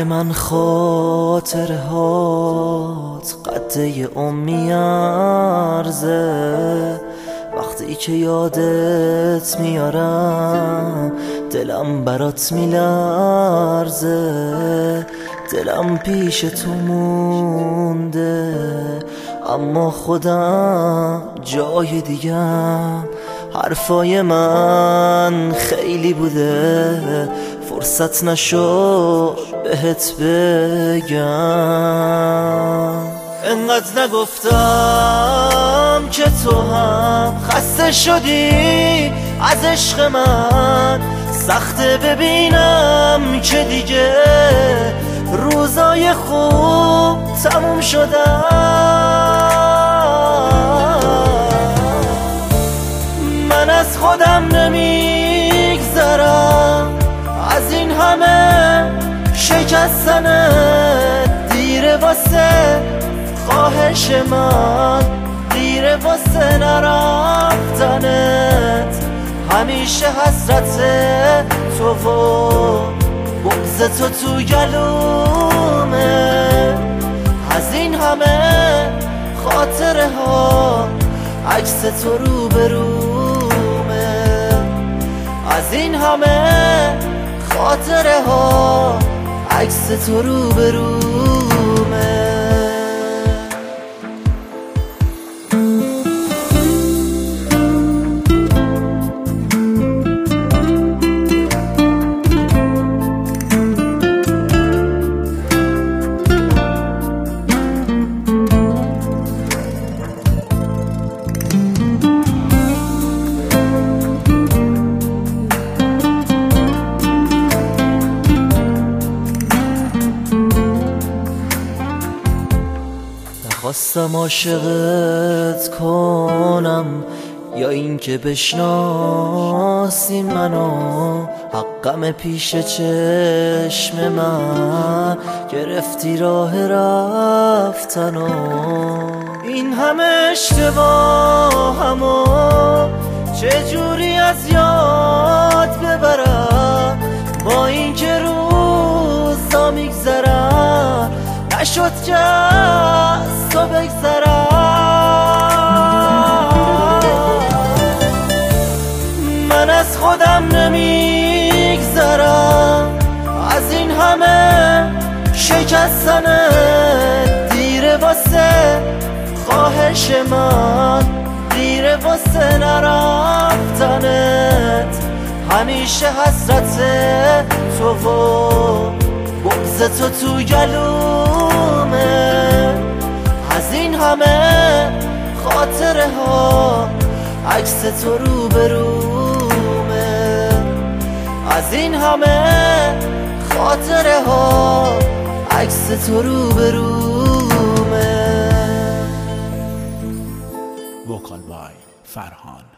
من خاطره هات قده امی ارزه، وقتی که یادت میارم دلم برات میلرزه. دلم پیش تو مونده اما خودم جای دیگم. حرفای من خیلی بوده فرصت نشد بهت بگم. انقدر نگفتم که تو هم خسته شدی از عشق من. سخته ببینم که دیگه روزای خوب تموم شدن. من از خودم نمیگذرم از این همه شکستنت. دیره واسه خواهش من، دیره واسه نرفتنت. همیشه حسرت تو و بغض تو تو گلومه. از این همه خاطره ها عکس تو رو برومه. از این همه خاطره ها عکس تو رو برومه. خواستم عاشقت کنم یا اینکه بشناسی منو. حقم پیش چشم من گرفتی راه رفتنو. این همه اشتباهمو چجوری از یاد ببرم؟ با اینکه روزا میگذرن نشد که از تو بگذرم. من از خودم نمیگذرم از این همه شکستنت. دیره واسه خواهش من، دیره واسه نرفتنت. همیشه حسرت تو و بغض تو تو گلومه. از این همه خاطره ها عکس تو رو برومه. از این همه خاطره ها عکس تو رو برومه. وکال بای فرهان.